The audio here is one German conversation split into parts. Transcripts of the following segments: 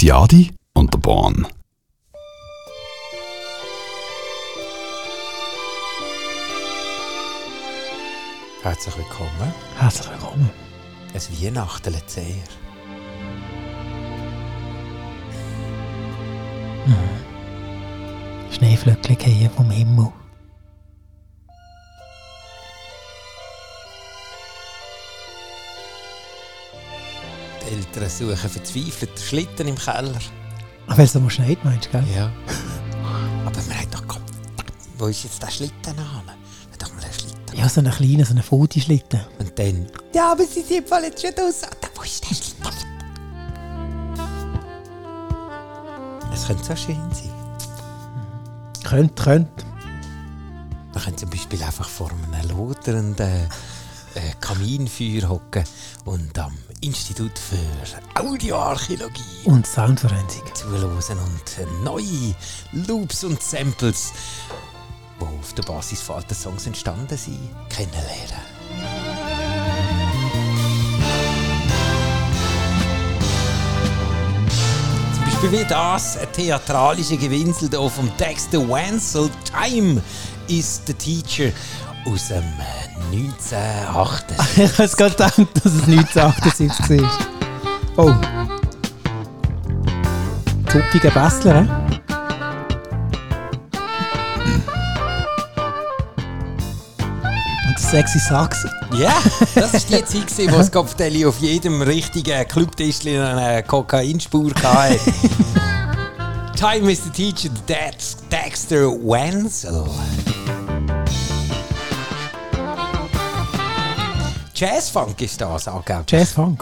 Ziadi und der Bahn. Herzlich willkommen. Herzlich willkommen. Es Weihnachten sehr. Schneeflöckchen fallen vom Himmel. Die Eltern suchen verzweifelt Schlitten im Keller. Weil es so schneit, meinst du, gell? Ja. Aber man hat doch gedacht, wo ist jetzt der Schlitten an? Doch mal den Schlitten. Ja, so einen kleinen, so einen Fotoschlitten. Und dann, ja, aber sie sind voll jetzt schon raus. Wo ist der Schlitten? Es könnte so schön sein. Könnte. Man könnte zum Beispiel einfach vor einem lodernden Kaminfeuer hocken und am Institut für Audioarchäologie Und Soundforensik. zuhören und neue Loops und Samples, die auf der Basis von alten Songs entstanden sind, kennenlernen. Zum Beispiel wie das ein theatralische Gewinsel hier vom Dexter Wansel, Time is the Teacher, aus dem 1978. Ich habe gerade gedacht, dass es 1978 war. Oh. Zuppiger Bässler, hä? Und der sexy Sax. Ja, das war die Zeit, wo das Kopftelli auf jedem richtigen Clubtischchen eine Kokainspur hatte. Time is the Teacher, Dexter Wansel. Jazzfunk ist das angeblich. Jazzfunk.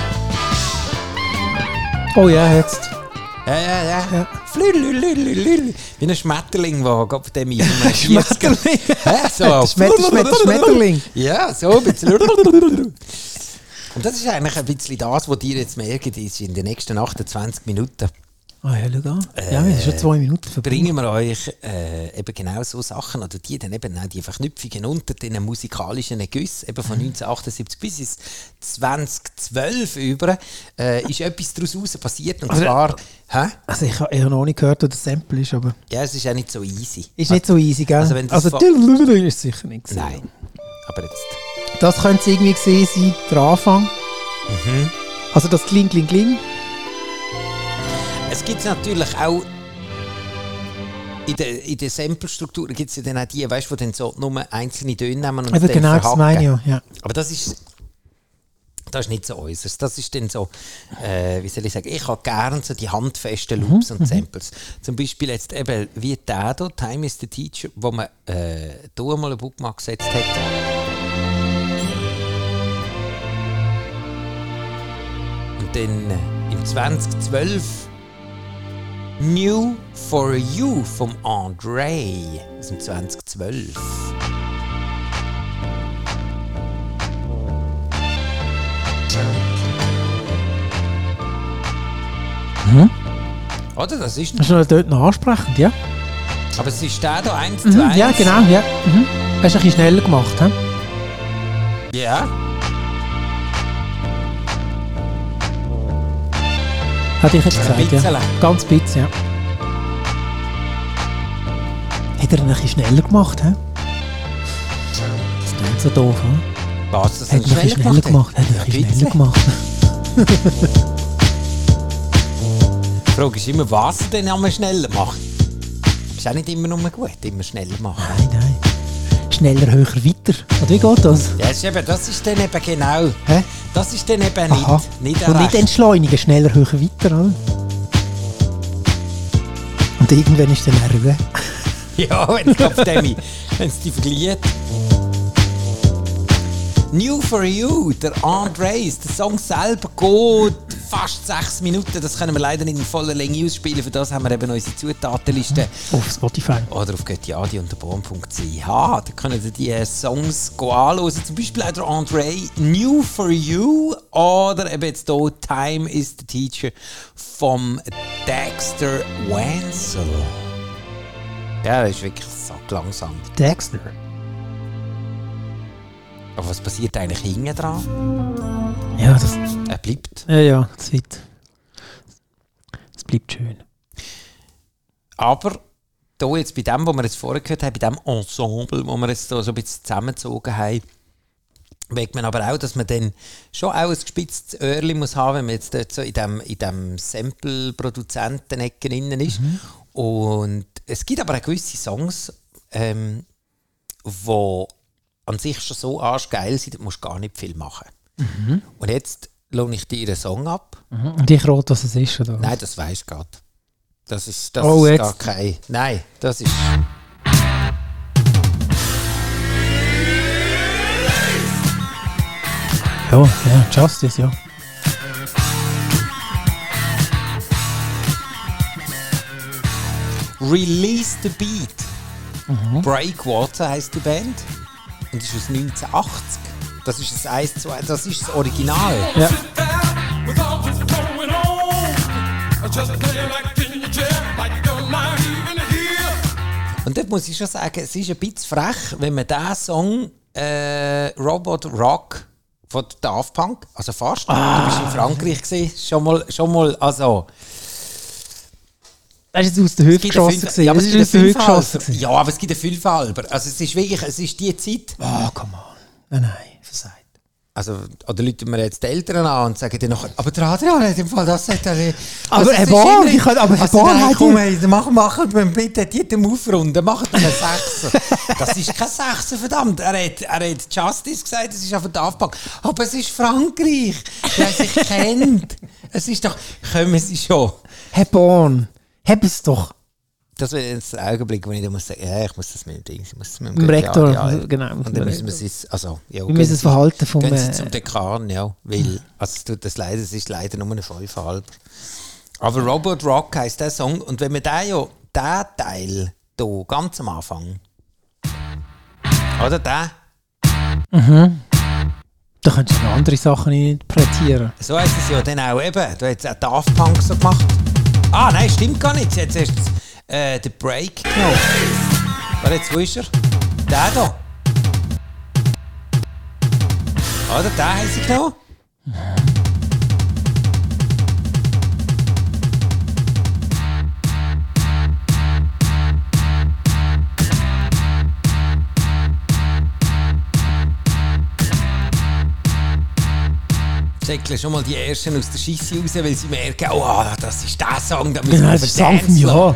Oh ja, jetzt. Ja. Flüdelüdelüdelüdelü. Wie ein Schmetterling, der auf dem Eis Schmetterling. so. Schmetterling. Ja, so ein bisschen. Und das ist eigentlich ein bisschen das, was ihr jetzt merkt, ist in den nächsten 28 Minuten. Ah ja, schau an. Ja, wir sind schon 2 Minuten verbraucht. Bringen wir euch eben genau so Sachen, oder die dann eben auch die Verknüpfungen unter den musikalischen Ergüssen, eben von 1978 bis ins 2012 über, ist etwas daraus passiert, und zwar... Also ich habe noch nicht gehört, dass das Sample ist, aber... Ja, es ist auch nicht so easy. Ist nicht so easy, gell? Also wenn das ist sicher nicht gewesen. Nein, aber jetzt... Das könnte es irgendwie gewesen sein, der Anfang. Also das Kling, Kling, Kling. Es gibt natürlich auch in der Sample-Struktur gibt es ja dann auch die, weißt du, die dann so nur einzelne Töne nehmen und Aber dann genau, das verhacken. meine ich ja. Aber das ist nicht so unseres. Das ist dann so, wie soll ich sagen, ich habe gerne so die handfesten Loops und Samples. Zum Beispiel jetzt eben wie der hier, Time is the Teacher, wo man hier mal einen Bookmark gesetzt hat. Und dann im 2012 New for You vom Andre aus dem 2012. Oder? Das ist Das ist noch dort noch ansprechend, ja? aber es ist der hier 1 zu 1. Ja, genau, ja. Hast du ein bisschen schneller gemacht, hä? Ja. Hätte ich jetzt gesagt, ja. bisschen. Ganz bisschen, ja. Hat er ihn ein bisschen schneller gemacht, hä? Das klingt so doof, hä? Was? Das Hat er ein bisschen schneller gemacht? Hat er ein bisschen schneller gemacht? Die Frage ist immer, was er denn einmal schneller macht. Ist auch nicht immer nur gut, immer schneller machen. Nein. Schneller, höher, weiter. Oder wie geht das? Ja, das ist dann eben genau. Hä? Das ist dann eben Aha. nicht Und nicht recht. entschleunigen, schneller, höher, weiter, oder? Und irgendwann ist dann auch Ruhe. Ja, wenn es dich verliert. New for You, der Andres, der Song selber geht fast 6 Minuten. Das können wir leider nicht in voller Länge ausspielen. Für das haben wir eben unsere Zutatenliste. Auf Spotify. Oder auf göttiadi-und-der-bohm.ch. Da können ihr die Songs anschauen. Zum Beispiel auch der Andre, New for You. Oder eben jetzt hier Time is the Teacher vom Dexter Wansel. Ja, das ist wirklich so langsam. Dexter. Aber was passiert eigentlich hinten dran? Ja, das... Er bleibt. Ja, das wird bleibt schön. Aber hier jetzt bei dem, was wir jetzt vorher gehört haben, bei dem Ensemble, wo wir jetzt so ein bisschen zusammengezogen haben, merkt man aber auch, dass man dann schon auch ein gespitztes Öhrchen muss haben, wenn man jetzt dort so in dem Sample-Produzenten-Ecken drin ist. Und es gibt aber auch gewisse Songs, die an sich schon so arschgeil sind, da musst du gar nicht viel machen. Und jetzt lohne ich dir einen Song ab. Und ich rate, was es ist, oder? Nein, das weisst du gerade. Das ist jetzt. gar kein... Nein, das ist... Ja, Justice, ja. Release the Beat. Breakwater heisst die Band. Und ist aus 1980. Das ist das 1:2, das ist das Original. Ja. Und dort muss ich schon sagen, es ist ein bisschen frech, wenn man diesen Song Robot Rock von Daft Punk, also fast, du bist in Frankreich gewesen, schon mal, also... Das ist jetzt aus der Hüfte geschossen. Ja, aber es gibt einen geschossen. Ja, aber es gibt einen Fünfhalber. Also es ist wirklich, es ist die Zeit... Oh, come on. Nein, versagt. Also, oder rufen wir jetzt die Eltern an und sagen dann noch, aber der Adrian hat im Fall das sagt er. Aber Herr Born, ich kann, aber Herr Born hat komm, hey, machen wir bitte die aufrunden, machen wir einen Sechser. Das ist kein Sechser, verdammt. Er hat Justice gesagt, es ist auf der Daft Punk. Aber es ist Frankreich, der sich kennt. Es ist doch, kommen Sie schon. Herr Born, hab es doch. Das wäre jetzt der Augenblick, wo ich dann muss sagen, ja, ich muss das mit dem Ding, ich muss das mit dem Rektor, genau. Und dann müssen wir es, also, ja, wir müssen das Verhalten vom... Gehen Sie zum Dekan, ja, weil, also es ist leider nur eine 5,5. Aber Robot Rock heisst der Song, und wenn wir den Teil hier, ganz am Anfang, oder der? Da könntest du noch andere Sachen interpretieren. So heisst es ja dann auch eben, da hat es auch Daft Punk so gemacht. Ah, nein, stimmt gar nicht, jetzt erst den Break genommen. Warte, jetzt, wo ist er? Der da. Oder, den haben sie genommen. Säckle schon mal die Ersten aus der Scheisse raus, weil sie merken, oh, das ist der Song, da müssen wir das Song vom Jahr.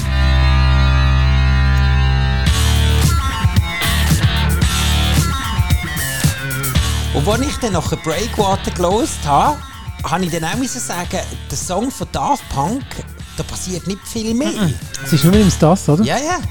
Und als ich dann nachher Breakwater gelost habe, habe ich dann auch sagen, der Song von Daft Punk, da passiert nicht viel mehr. Es ist nur mit dem Stas, oder? Ja, ja.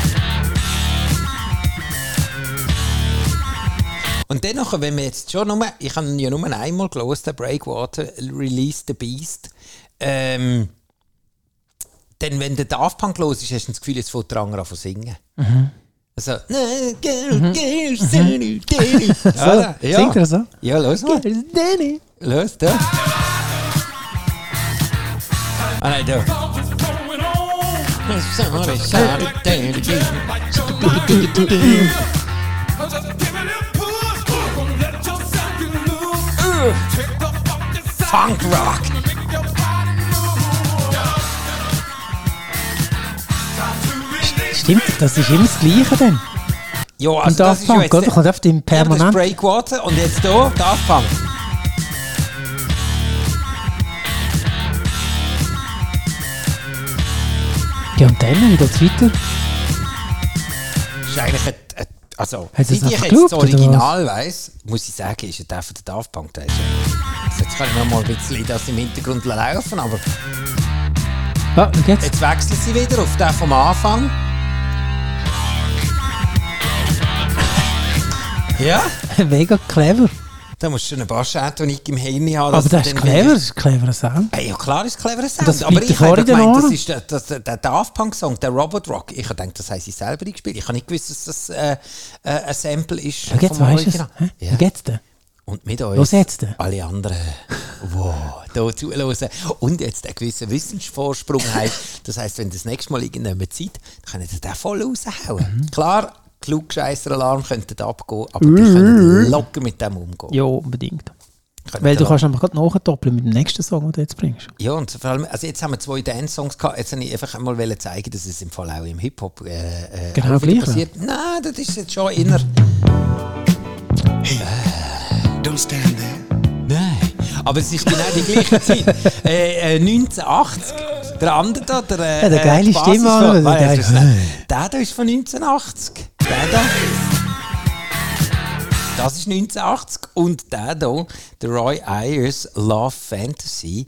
Und dann, wenn wir jetzt schon nur, ich habe ja nur einmal gelost, den Breakwater, Release the Beast, dann, wenn der Daft Punk los ist, hast du das Gefühl, jetzt fängt der andere an zu singen. Also, ja. Singt er so? Ja, los mal. Los, da. Ah, nein, da. Funk Rock. Stimmt, das ist immer das Gleiche dann. Ja, und also Daft Punk, oder? Kommt auf den permanent. Das Breakwater und jetzt hier Daft Punk. Ja, und dann, wie geht's weiter? Das ist eigentlich also, seit ich jetzt das Original weiss, muss ich sagen, ist ja der von der Daft Punk. Der ist ja, jetzt kann ich noch mal ein bisschen das im Hintergrund laufen, aber jetzt wechseln sie wieder auf den vom Anfang. Ja? Mega clever. Da musst du eine Bassatonik im Hirn haben. Aber das ist clever, das ist ein cleverer Sound. Ja klar ist cleverer Sound. Das aber ich habe gemeint, das ist der Daft Punk Song, der Robot Rock. Ich habe gedacht, das haben sie selber gespielt. Ich habe nicht gewusst, dass das ein Sample ist vom Original. Wie geht's denn? Und mit uns was jetzt denn? Alle anderen, hier zuhören und jetzt einen gewissen Wissensvorsprung haben. Das heisst, wenn das nächste Mal irgendjemand Zeit, dann können sie den voll raushauen. Klar, Klugscheisser-Alarm könnte abgehen, aber die können locker mit dem umgehen. Ja, unbedingt. Weil du kannst einfach gerade nachdoppeln mit dem nächsten Song, den du jetzt bringst. Ja, und vor allem, also jetzt haben wir 2 Dance-Songs gehabt, jetzt wollte ich einfach einmal zeigen, dass es im Fall auch im Hip-Hop genau auch wieder gleich. passiert. Nein, das ist jetzt schon inner. Don't stand there. Nein, aber es ist genau die gleiche Zeit. 1980, der andere da, der geile Basis Stimme, von- der geile- Der da ist von 1980. Der da. Das ist 1980 und der da, der Roy Ayers Love Fantasy.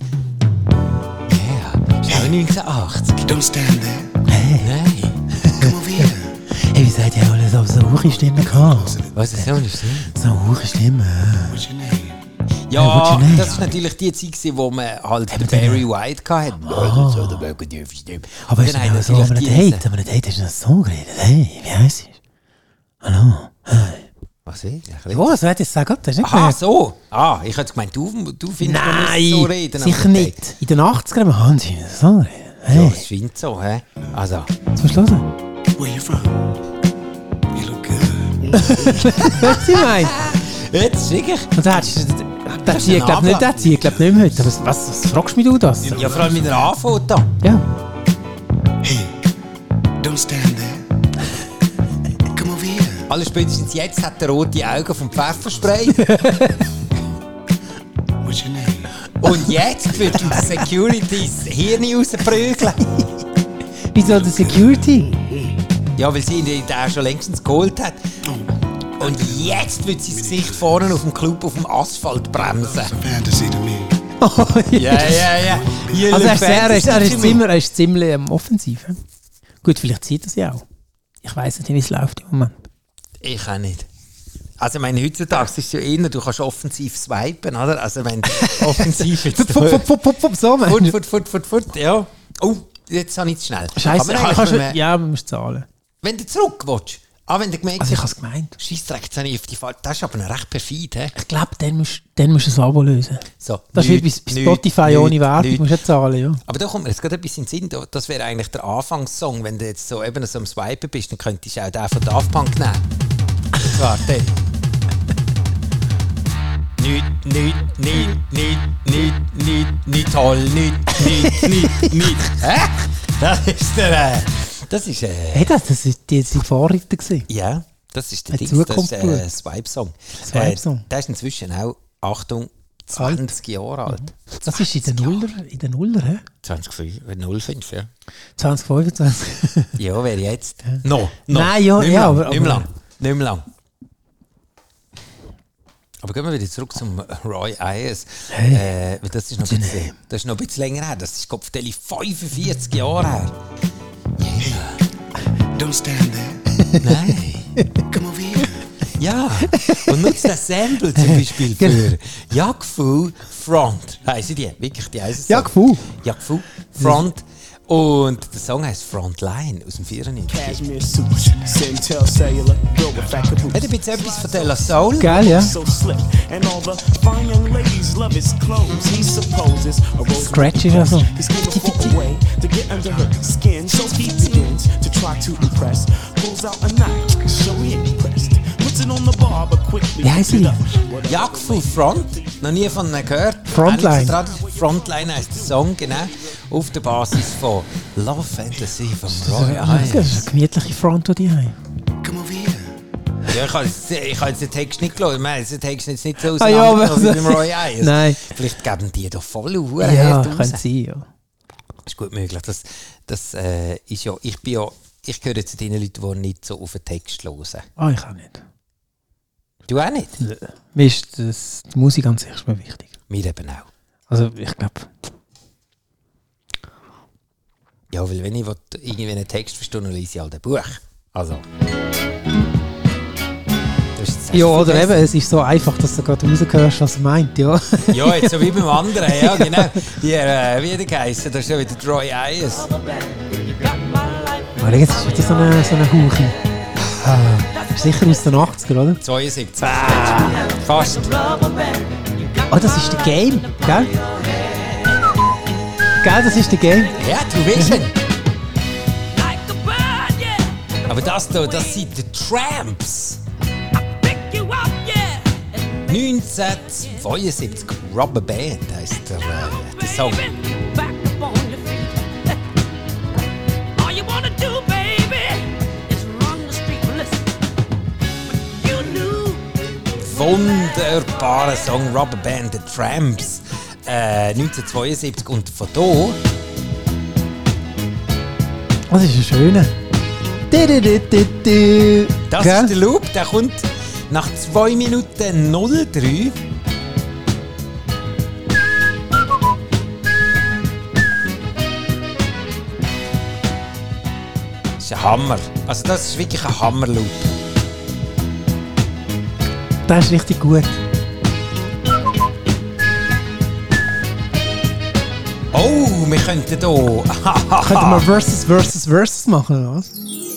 Yeah, ist auch 1980. Don't stand there. Nein. Come over here. Hey, wie seid ihr alle so hohe Stimme gehabt? Was ist so eine Stimme? So hohe Stimme. What's your name? what's Ja, your name? das war natürlich die Zeit, gewesen, wo man halt den Barry White hatte. So, der Böcke dürfen stimmen. Aber Und ist dann ja haben so, aber natürlich nicht diese- Hate, aber nicht Hate, hast du das so geredet? Hey, wie heisst es? Hallo? Hey. Was ist? Was? Wer hat das gesagt? Hast du nicht Aha, gemerkt? so. Ich hätte gemeint, du findest, man muss so reden. sicher aber nicht. In den 80ern haben sie so geredet. Ja, Hey, es scheint so, hä? Also, jetzt musst du hören. Where you from? You look good. Was ich meine? jetzt sicher. Und da hättest du... Der ist zieht, ein glaube nicht, Ablauf. der zieht, glaube nicht mehr heute. Aber was fragst mich du das? Ja, vor allem mit der anfängt da. Ja. Hey, don't stand there. Come over here. Alles spätestens jetzt hat er rote Augen vom Pfefferspray. What's your name? Und jetzt wird die Securities Hirn rausprügeln. Wieso der Security? Ja, weil sie ihn da schon längstens geholt hat. Und jetzt wird sein Gesicht vorne auf dem Club auf dem Asphalt bremsen. Fantasy to me. Ja. Also er ist ziemlich offensiv. He? Gut, vielleicht sieht er sie auch. Ich weiss nicht, wie es läuft im Moment. Ich auch nicht. Also, ich meine, heutzutage ist es ja eher, du kannst offensiv swipen, oder? Also, ich meine, offensiv jetzt. So, meinst du? Fort, ja. Oh, jetzt habe ich es schnell. Scheiße, Aber ja, man muss zahlen. wenn du zurück willst, wenn du gemerkt Also ich habe hast, es gemeint. Scheissdreck, jetzt habe ich auf die Fall. Das ist aber noch recht perfid, hä? Ich glaube, dann musst du ein Abo lösen. So, Das ist wie bei Spotify ohne Werbung, musst du ja zahlen, ja. Aber da kommt mir jetzt gerade etwas in den Sinn. Das wäre eigentlich der Anfangssong. Wenn du jetzt so eben so am Swipen bist, dann könntest du auch den von Daft Punk nehmen. Und zwar den. Nicht toll, nicht. Hä? Das ist der. Das ist. Hey, das war die Vorreiter gewesen. Ja, das ist der Eine Dings, das ist Zukunft. Swipe-Song. Swipe-Song. Der ist inzwischen auch, Achtung, 20 Jahre alt. Das ist in den Nuller, hä? 05, ja. 2025. Ja, wer jetzt? No. Nein, ja, nicht ja, lang, aber- nicht mehr lang. Aber gehen wir wieder zurück zum Roy Ayers. Weil das ist noch ein bisschen länger her. Das ist Kopfdeli 45 Jahre her. Don't stand there. Nein. Come over here. Ja. Und nutzt das Sample zum Beispiel für Jagfu Front. Heißen die? Wirklich, die heißen so. Jagfu Front. Und der Song heißt Frontline aus dem 94. Cashmere suits, Centel Cellular, built with fat caboose. Hat ein bisschen etwas von De La Soul. Geil, ja. So slick, and all the fine young ladies love his clothes. He supposes a rose Scratch ist ja so. He's given for a way to get under her skin, so he begins to try to impress. Pulls out a knife, so he ain't impressed. Puts it on the bar, but quickly Wie heisst sie? Jagfu Front, noch nie von ihnen gehört. Frontline. Frontline heisst der Song, genau. Auf der Basis von Love Fantasy von Roy Das ist Ayers. eine gemütliche Front, die haben. Come over here. Ja, ich habe jetzt den Text nicht gelesen. Ich meine, den Text jetzt nicht so Ah, ja, auseinander aber- wie beim Roy Ayers. Nein. Vielleicht geben die doch voll Ja, Huren raus. könnte sein, ja. Ist gut möglich. Das ist ja, ich gehöre zu den Leuten, die nicht so auf den Text hören. Ah, ich auch nicht. Du auch nicht? Mir ist die Musik an sich ist mir wichtig. Mir eben auch. Also, ich glaube... Ja, weil wenn ich irgendwie einen Text verstehe, dann lese ich halt ein Buch. Also. Das ist jetzt Ja, oder vergessen. eben, es ist so einfach, dass du gerade raushörst, was er meint, ja. Ja, jetzt so wie beim anderen, ja, genau. Die, wie hat der geheißen? Das ist ja wieder Roy Ayers. Aber jetzt ist wieder so eine Hauche. Sicher aus den 80er, oder? 72. Fast. Oh, das ist der Game, gell? Gell, das ist der Game. Ja, du Vision. Aber das hier, das sind die Tramps. 1972, Rubber Band heisst der Song. Back up on your feet. All you wanna do, baby, is run the street. Listen, you knew. Wunderbarer Song, Rubber Band, The Tramps, 1972. Und von da... Das ist ein schöner. Das ist der Loop, der kommt nach 2 Minuten 03. Das ist ein Hammer. Also das ist wirklich ein Hammerloop. Das ist richtig gut. Oh, wir könnten hier... Könnten wir Versus machen, oder was?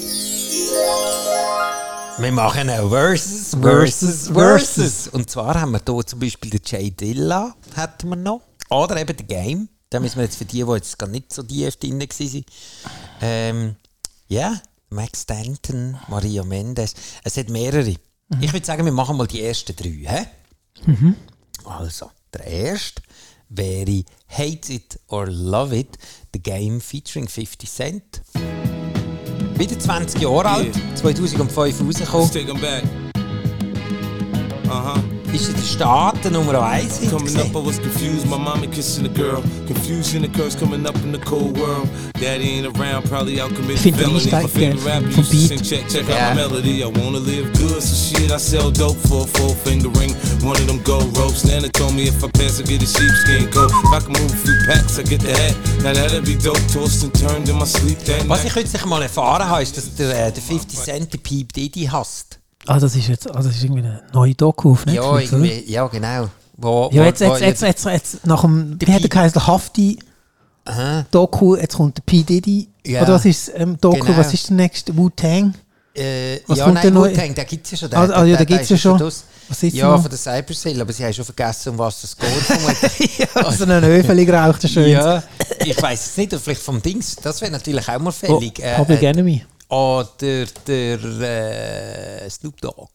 Wir machen ein Versus. Und zwar haben wir hier zum Beispiel den Jay Dilla, hätten wir noch. Oder eben den Game. Da müssen wir jetzt für die jetzt gar nicht so tief drin waren. Ja, Max Stanton, Maria Mendes. Es hat mehrere. Ich würde sagen, wir machen mal die ersten 3. He? Also, der erste wäre Hate It or Love It, The Game featuring 50 Cent. Wieder 20 Jahre alt, 2005 rausgekommen. Take 'em back. Ist in den Staaten Nummer 1 Coming up, I was confused. My mommy kissing a girl. Confusion and curse coming up in the cold world. Daddy ain't around, probably out committing Vind den felony. My Einstieg favorite rapper vom used to sing, Beat. check Ja. out my melody. I wanna live good, so shit, I sell dope for a 4-finger ring. One of them gold ropes. Nana told me if I pass, I get a sheepskin coat. If I can move a few packs, I get the hat. Now that'd be dope. Tossed and turned in my sleep that Was night. ich kürzlich mal erfahren habe, ist, dass der 50 Cent den P. Diddy hasst. Ah, das ist jetzt das ist irgendwie eine neue Doku auf Netflix, Ja, oder? irgendwie, ja genau. Ja, jetzt nach dem, wie hat der geheißen, Hafti Doku, jetzt kommt der P. Diddy. Ja. Oder was ist Doku, Genau. was ist der nächste? Wu-Tang? Was ja, kommt nein, denn noch? Wu-Tang, den gibt es ja schon. Ah, ja, den gibt's ja ist schon. draus. Was ist Ja, noch? von der Cybercell, aber sie haben schon vergessen, um was es geht. vermutlich. Also einen Öfeli geraucht, der schön. Ja, ich weiss es nicht, oder vielleicht vom Dings, das wäre natürlich auch mal fällig. Public Enemy. Oder der Snoop Dogg.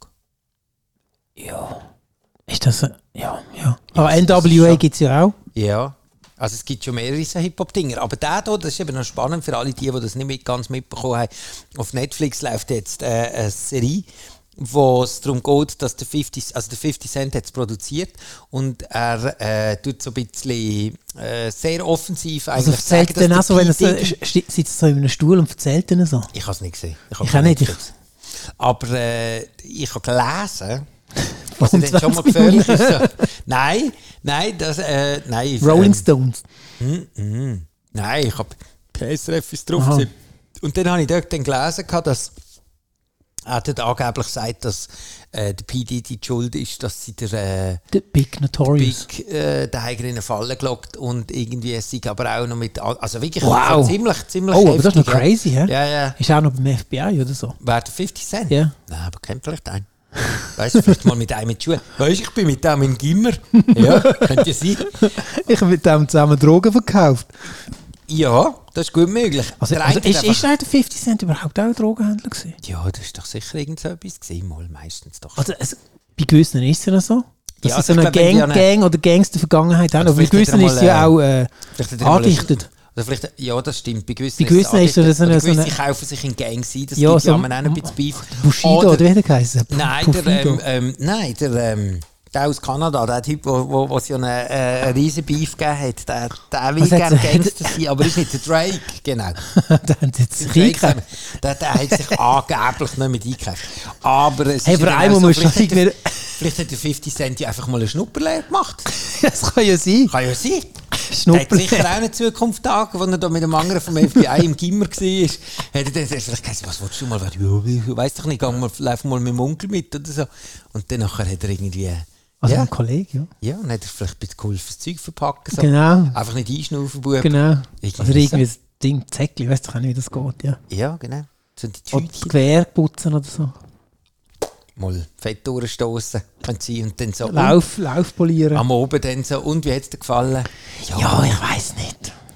Ja. Ist das ja. Aber NWA gibt es ja auch. Ja, also es gibt schon mehrere so Hip-Hop-Dinger. Aber der hier, das ist eben noch spannend für alle, die das nicht ganz mitbekommen haben. Auf Netflix läuft jetzt eine Serie, wo es darum geht, dass der 50 Cent hat es produziert und er tut so ein bisschen sehr offensiv Also eigentlich erzählt sagen, dann auch so, wenn er P. Diddy- sitzt so in einem Stuhl und erzählt dann so. Ich habe es nicht gesehen. Ich auch nicht. Aber ich habe gelesen, was Um dann schon mal 20 gefährlich ist. So. Nein, nein. Rolling Stones. Nein, ich habe PSRF ist drauf. Aha. gewesen. Und dann habe ich dort dann gelesen, dass er dort angeblich sagt, dass der P. Diddy die Schuld ist, dass sie der The Big Notorious. Big den Heiger in eine Falle gelockt und irgendwie es sei aber auch noch mit... Also wirklich Wow. ziemlich Oh, aber das ist noch heftig, ja. crazy, hä? Ja. Ist auch noch beim FBI oder so. Wer der 50 Cent? Ja. Nein, aber kennt vielleicht einen. Weißt du, vielleicht mal mit einem mit Schuhen. Weißt du, ich bin mit dem im Gimmer. Ja, könnte ja sein. Ich habe mit dem zusammen Drogen verkauft. Ja, das ist gut möglich. Also Der eine ist hat einfach- der 50 Cent überhaupt auch ein Drogenhändler gewesen? Ja, das ist doch sicher irgend so etwas gewesen, mal meistens doch. Also bei gewissen ist es ja so. Dass Ja, sie so also eine ich glaub, wenn die Gang oder Gangs der Vergangenheit haben. Oder Aber bei vielleicht hat gewissen er ist es ja mal, auch Vielleicht hat er mal angedichtet. Oder vielleicht, ja, das stimmt. Bei gewissen, Bei gewissen ist es so eine- oder gewisse so eine- kaufen sich in Gangs ein, das Ja, gibt so ja auch ein bisschen Beef. Bushido, oder wie hat er geheißen? Nein, Pufido. der aus Kanada, der Typ, wo es ja einen riesen Beef gegeben hat, der will Was hat gerne er- Gangster sein, aber ist nicht der Drake, genau. Der hat jetzt Drake reingekriegt. der hat sich angeblich nicht mit eingekauft. Aber es Hey, ist aber ja dann einmal auch so, musst du vielleicht, irgendwie- vielleicht hat der 50 Cent ja einfach mal eine Schnupperlehre gemacht. Das kann ja sein. Kann ja sein. Der hat Schnupperlehre. sicher auch eine Zukunft Tag, als er da mit einem anderen vom FBI im Gimmer war. Hat er dann vielleicht gesagt, was willst du mal werden? Ja, ich weiss doch nicht, lauf mal mit dem Onkel mit oder so. Und dann nachher hat er irgendwie... Also ja, ein Kollege, ja. ja, und hat er vielleicht ein bisschen geholfen, das Zeug verpacken. So. Genau. Einfach nicht einschnaufen, Bub. Genau. Irgendwie Also irgendwie so. ein Ding, Zäckli, ich weiss doch auch nicht, wie das geht, ja. Ja, genau. So die Oder Tütchen Gewehr putzen oder so. mal Fett durchstoßen und dann so... Lauf polieren. Am Oben dann so, und wie hat es dir gefallen? Ja, ich weiss nicht.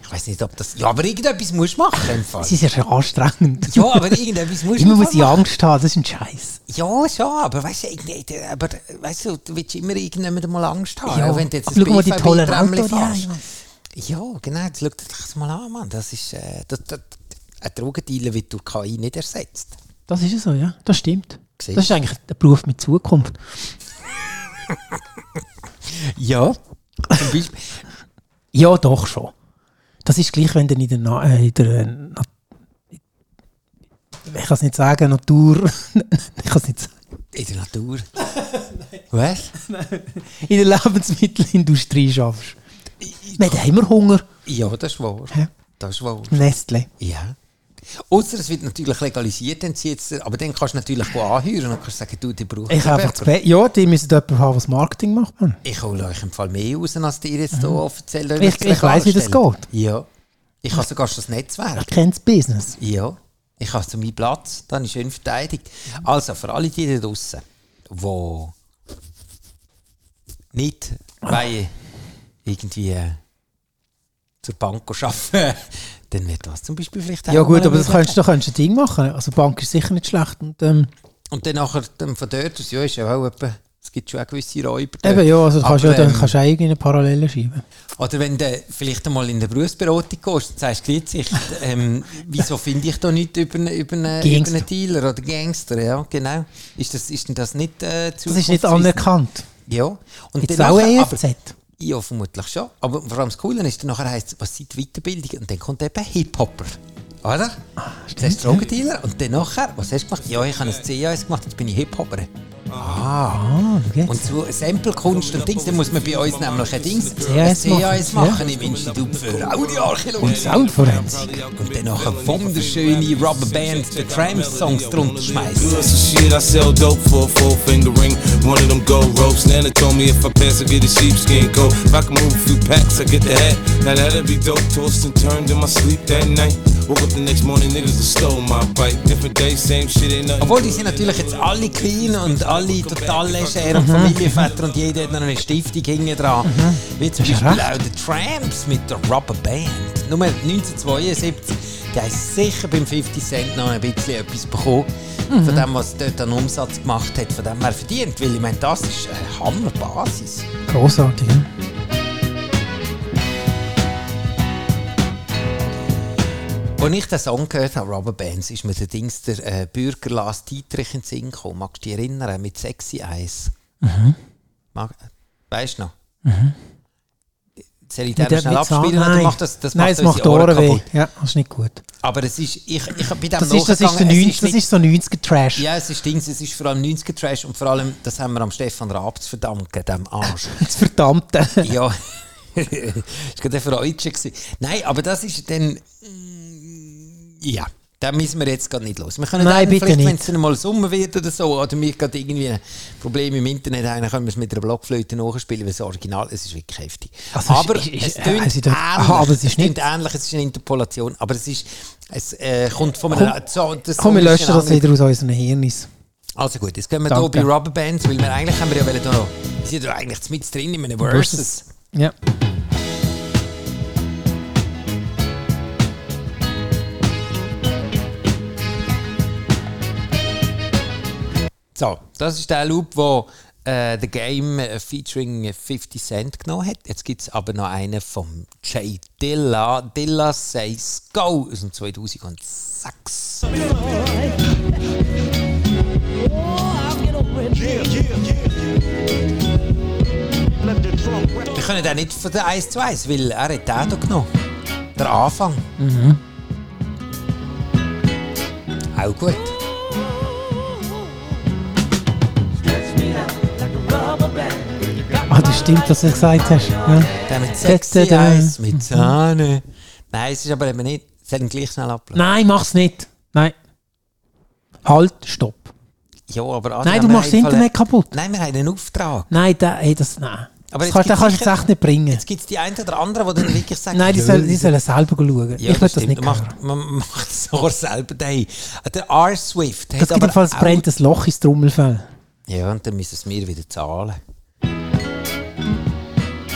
Ich weiß nicht, ob das... Ja, aber irgendetwas musst du machen im Fall. Es ist ja schon anstrengend. Ja, aber irgendetwas musst du Immer muss ich machen. Angst haben, das ist ein Scheiß. Ja, schon, aber weißt du, du willst immer irgendjemand mal Angst haben. Ja, Auch wenn du jetzt aber schau mal die tollen BVB-Trämmchen Autos, fährst. ja. Ja, genau, jetzt schau dir das mal an, Mann. Das ist... ein Drogendealer wird durch KI nicht ersetzt. Das ist ja so, ja. Das stimmt. Siehst Das ist eigentlich der Beruf mit Zukunft. Ja, zum Beispiel... Ja, doch schon. Das ist gleich, wenn du in der, ich kann es nicht sagen, Natur... ich kann es nicht sagen. In der Natur. Was? In der Lebensmittelindustrie schaffst. Wir haben immer Hunger. Ja, das ist wahr. Ja. Das ist wahr. Nestle. Ja. Ausser es wird natürlich legalisiert, aber dann kannst du natürlich anhören und kannst sagen, du, die brauchst Ich einfach das ja, die müssen jemanden haben, was Marketing macht, man. Ich hole euch im Fall mehr raus, als dir jetzt hier offiziell Ich weiss, wie das geht. Ja. Ich habe sogar schon das Netzwerk. Ich kenne das Business. Ja. Ich habe so meinen Platz, dann ist schön verteidigt. Also, für alle die da draussen, die nicht wollen, irgendwie zur Bank arbeiten, dann wird das zum Beispiel vielleicht auch Ja gut, mal aber das eine könntest du ein Ding machen. Also Bank ist sicher nicht schlecht. Und, Und dann nachher von dort aus, ja, ist ja auch etwa, es gibt schon auch gewisse Räuber. eben ja, also du kannst Aber, ja, dann kannst du auch irgendeine Parallele schieben. Oder wenn du vielleicht einmal in der Berufsberatung gehst und sagst, Glitzsicht, wieso finde ich da nicht über einen Dealer oder Gangster? Ja, genau. Ist denn das nicht Das ist nicht anerkannt. Ja. Und Gibt es dann auch nachher- EFZ? Ja, vermutlich schon. Aber vor allem das Coole ist, dann nachher heisst es, was sind die Weiterbildungen? Und dann kommt eben Hip-Hopper. Oder? Zuerst Drogendealer und dann nachher, was hast du gemacht? Ja, ich habe ein CAS gemacht, jetzt bin ich Hip-Hopper. Jetzt. Und so Sample-Kunst und Dings, dann muss man bei uns nämlich ein CAS CAS machen machen, im Institut für Audioarchäologie. Und Soundforensik. Und dann noch eine wunderschöne Rubberband, die Tramps-Songs drunter schmeißen. Doing some shit, I sell dope for a 4-finger ring. One of them gold ropes. Nana told me if I pass, I get a sheepskin coat. If I can move a few packs, I get the hat. Now that'd be dope. Tossed and turned in my sleep that night. Woke up the next morning, niggas that stole my bike. Different day, same shit, ain't nothing. Obwohl, die sind natürlich jetzt alle clean und alle total leger und Familienväter und jeder hat noch eine Stiftung hinten dran. Wie zum Beispiel auch die Tramps mit der Rubberband. Nummer 1972, die haben sicher beim 50 Cent noch ein bisschen etwas bekommen. Von dem, was dort an Umsatz gemacht hat, von dem er verdient. Weil ich meine, das ist eine Hammerbasis. Großartig, ja. Als ich den Song gehört habe, Rubberbands, ist mir der Dings, der Bürger Lars Dietrich in den Sinn gekommen. Magst du dich erinnern? Mit Sexy Eyes. Weißt du noch? Soll ich den schnell abspielen? Oder macht das Nein, es unsere macht Ohren weh. kaputt? Ja, das ist nicht gut. Aber es ist, ich bei dem Das ist so nachgegangen, 90er-Trash. ja, es ist Dings, es ist vor allem 90er-Trash und vor allem, das haben wir am Stefan Raab zu verdanken, dem Arsch. Das Verdammte. Ja, das war gerade ein Freudchen gewesen. Nein, aber das ist dann, ja, da müssen wir jetzt gerade nicht los. Wir können Nein, dann bitte vielleicht, nicht. wenn es dann mal Sommer wird oder so, oder wir gerade irgendwie ein Problem im Internet haben, dann können wir es mit einer Blockflöte nachspielen, weil das Original, es ist wirklich heftig. Also aber es es ist- tönt also ähnlich, aber es ist nicht- ähnlich, es ist eine Interpolation, aber es kommt von einem... Komm, wir löschen das wieder aus unseren Hirnis. Also gut, jetzt gehen wir Danke. hier bei Rubberbands, weil wir eigentlich haben wir ja da noch, wir sind ja eigentlich mit drin in einem Versus. Ja. So, das ist der Loop, wo The Game featuring 50 Cent genommen hat. Jetzt gibt es aber noch einen von Jay Dilla. Dilla Says Go aus dem 2006. Wir können den nicht von der 1 zu 1, weil er hat den hier genommen. Der Anfang. Auch gut. Ah, das stimmt, was du gesagt hast. Ja. Der mit sexy Eyes, mit Zähnen. Nein, es ist aber eben nicht. Soll ihn gleich schnell ablaufen. Nein, mach's nicht. Nein. Halt, stopp. Ja, aber Nein, du machst das Internet kaputt. Nein, wir haben einen Auftrag. Nein, nein. Aber Das jetzt kannst gibt's du sicher- jetzt echt nicht bringen. Jetzt gibt es die einen oder anderen, die dann wirklich sagen, Nein, die sollen selber schauen. ja, ich will das stimmt. nicht man hören. macht, man macht es auch selber daheim. Der R. Swift Das hat gibt aber es brennt ein Loch ins Trommelfell. Ja, und dann müssen es mir wieder zahlen. Das ist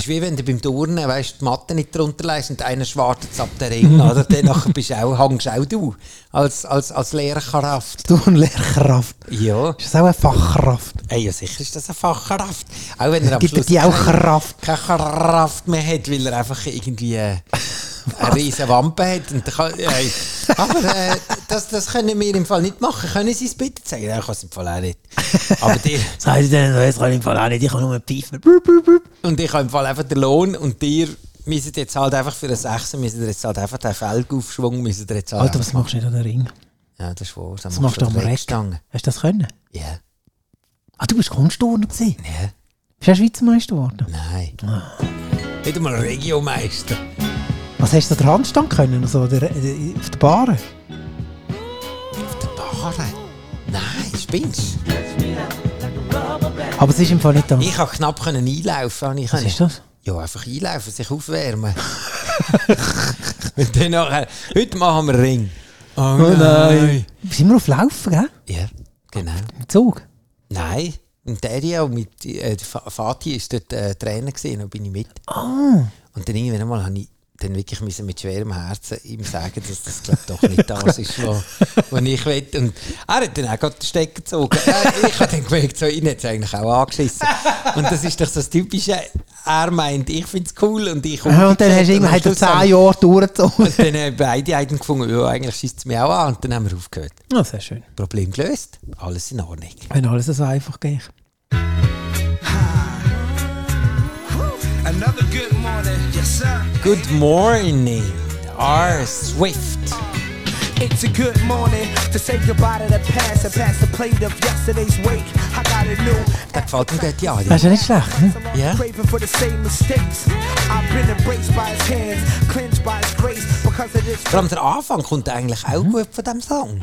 ist wie wenn du beim Turnen, weißt, die Matte nicht drunter lässt und einer schwartet ab der Ring, oder? Danach hängst auch du als Lehrkraft. Du eine Lehrkraft. Ja. Ist das auch eine Fachkraft? Ja, sicher ist das eine Fachkraft. Auch wenn er am Gibt Schluss die auch Kraft? keine Kraft mehr hat, weil er einfach irgendwie eine riesen Wampe hat. Und aber das können wir im Fall nicht machen. Können Sie es bitte zeigen? Nein, ich kann es im Fall auch nicht. Aber dir... Sagen Sie denn, das kann ich im Fall auch nicht. Ich kann nur pfeifen. Und ich habe im Fall einfach den Lohn und dir müssen jetzt halt einfach für den Sechser müssen jetzt halt einfach den Felgaufschwung müssen jetzt halt Alter, was machst du nicht an den Ring? Ja, das ist wahr. Was machst du am Reck? Hast du das können? Ja. Ah, du bist Kunstturner gewesen? Ja. Bist du Schweizermeister geworden? Nein. Nicht einmal ein Regiomeister. Was hast du da den Handstand können? Also auf der Bahre? Auf der Bahre? Nein, spinnst du? Aber es ist im Fall nicht da. Ich konnte knapp einlaufen. Was ist das? Ja, einfach einlaufen, sich aufwärmen. Und dann nachher, heute machen wir Ring. Oh nein. Sind wir auf Laufen, gell? Ja, genau. Im Zug? Nein, im Daddy mit Fatih war dort Trainer gewesen, dann bin ich mit. Ah. Und dann irgendwann einmal habe ich dann wirklich mit schwerem Herzen ihm sagen, dass das glaub, doch nicht das ist, was ich will. Und er hat dann auch gerade den Stecker gezogen. Ich habe dann gemerkt, so, ihn hat es eigentlich auch angeschissen. Und das ist doch so das Typische, er meint, ich finde es cool und ich und dann hast du irgendwann 10 Jahre durchgezogen. Und dann haben beide haben gefunden, ja, eigentlich schießt es mich auch an. Und dann haben wir aufgehört. Ja, sehr schön. Problem gelöst, alles in Ordnung. Wenn alles so einfach geht. Another good morning, yes sir. Good morning, R. Swift. It's a good morning to say goodbye to the past and pass the plate of yesterday's wake. I got a new. Das gefällt mir gut, ja. Das ist ja nicht schlecht, ne? Ja. Craving for the same mistakes. I've been embraced by his hands, cleansed by his grace because of this. Vor allem der Anfang kommt eigentlich auch gut von diesem Song.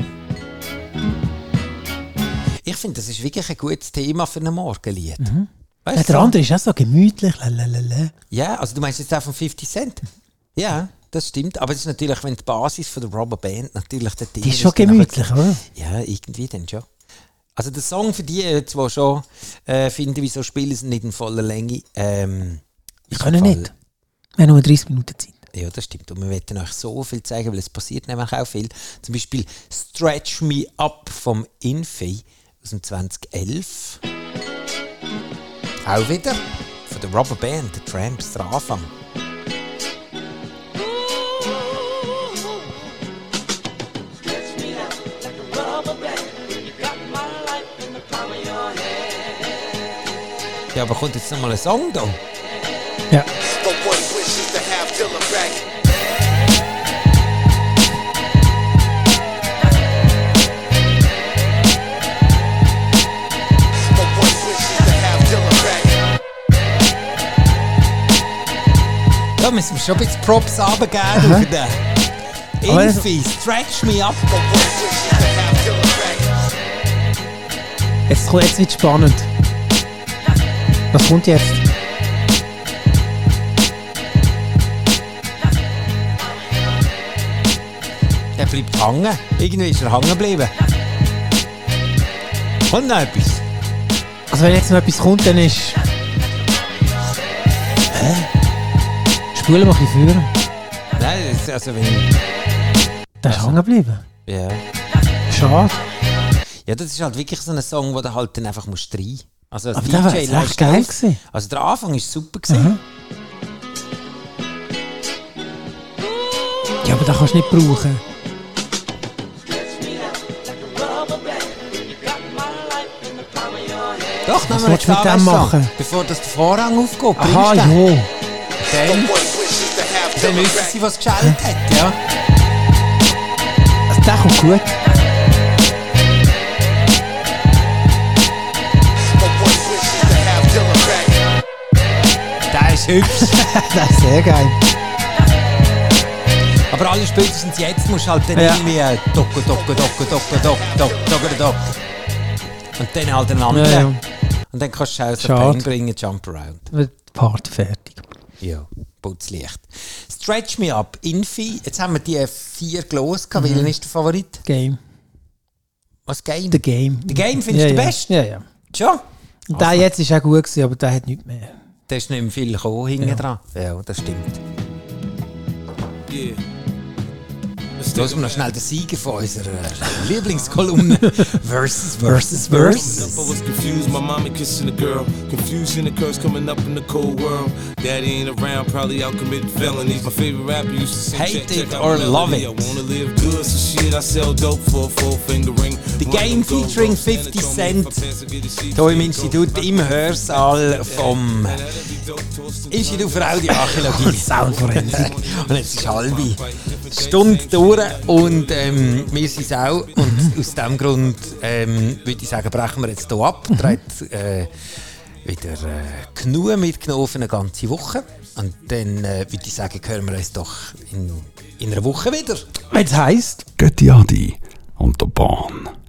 Ich finde, das ist wirklich ein gutes Thema für ein Morgenlied. Weißt Ja, der du? andere ist auch so gemütlich. Lalalala. Ja, also du meinst jetzt auch von 50 Cent? Ja, das stimmt. Aber es ist natürlich, wenn die Basis von der Rubberband natürlich der Die ist schon gemütlich, oder? Ja, irgendwie dann schon. Also der Song für die, jetzt, die schon finden, wieso spielen sie nicht in voller Länge. Ich kann nicht. Wir haben nur 30 Minuten Zeit. Ja, das stimmt. Und wir werden euch so viel zeigen, weil es passiert nämlich auch viel. Zum Beispiel Stretch Me Up vom Infi aus dem 2011. Auch wieder von der Rubberband, The Tramps, der Anfang. Ja, aber kommt jetzt nochmal ein Song da? Ja. Da müssen wir schon ein bisschen Props runtergeben auf den Infi, Stretch Me Up. Jetzt wird es spannend. Was kommt jetzt? Er bleibt hängen. Irgendwie ist er hängen geblieben. Kommt noch etwas? Also wenn jetzt noch etwas kommt, dann ist... Spulen mache ich führen. Nein, das ist also wenn... Das ist hängen geblieben. Ja. Schade. Ja, das ist halt wirklich so ein Song, wo du halt dann einfach musst rein. Also als Aber der war jetzt echt geil gewesen. Also der Anfang war super gewesen. Ja, aber das kannst du nicht brauchen. Doch, Was nehmen wir willst du mit dem machen? Bevor das der Vorhang aufgeht. Aha, bringst du den. ja. Dann wissen sie, was geschält hat, ja. Also der kommt gut. Der ist hübsch. Das ist sehr geil. Aber alle spätestens jetzt musst du halt dann irgendwie Doko. Und dann halt den anderen. Ja. Und dann kannst du auch so Schade. Pain bringen, Jump Around. Die Party fertig. Ja, Putzlicht. Stretch Me Up, Infi. Jetzt haben wir die 4 gelost. Welcher ist der Favorit? Game. Was Game? The Game. The Game findest du den besten? Ja, ja. Schon? Und der jetzt ist auch gut gewesen, aber der hat nichts mehr. Da ist nicht mehr viel gekommen hinten dran. Ja, das stimmt. Yeah. Lass uns noch schnell den Sieger von unserer Lieblingskolumne Versus. I was confused, my mommy kissing a girl. Confusion occurs coming up in the cold world. Daddy ain't around, probably out committing felonies. My favorite rapper used to say, Hate check it out or Melody. love it. I wanna live good, so shit, I sell dope for a 4-finger ring. The Game featuring 50 Cent. Hier im Institut im Hörsaal vom Institut für Audioarchäologie. Soundforensik. Und jetzt ist halbe Stunde durch und wir sind es auch. Und aus diesem Grund würde ich sagen, brechen wir jetzt hier ab. Ihr habt wieder genug mitgenommen für eine ganze Woche. Und dann würde ich sagen, hören wir uns doch in einer Woche wieder. Wenn es heisst... Götti Adi und der Bahn.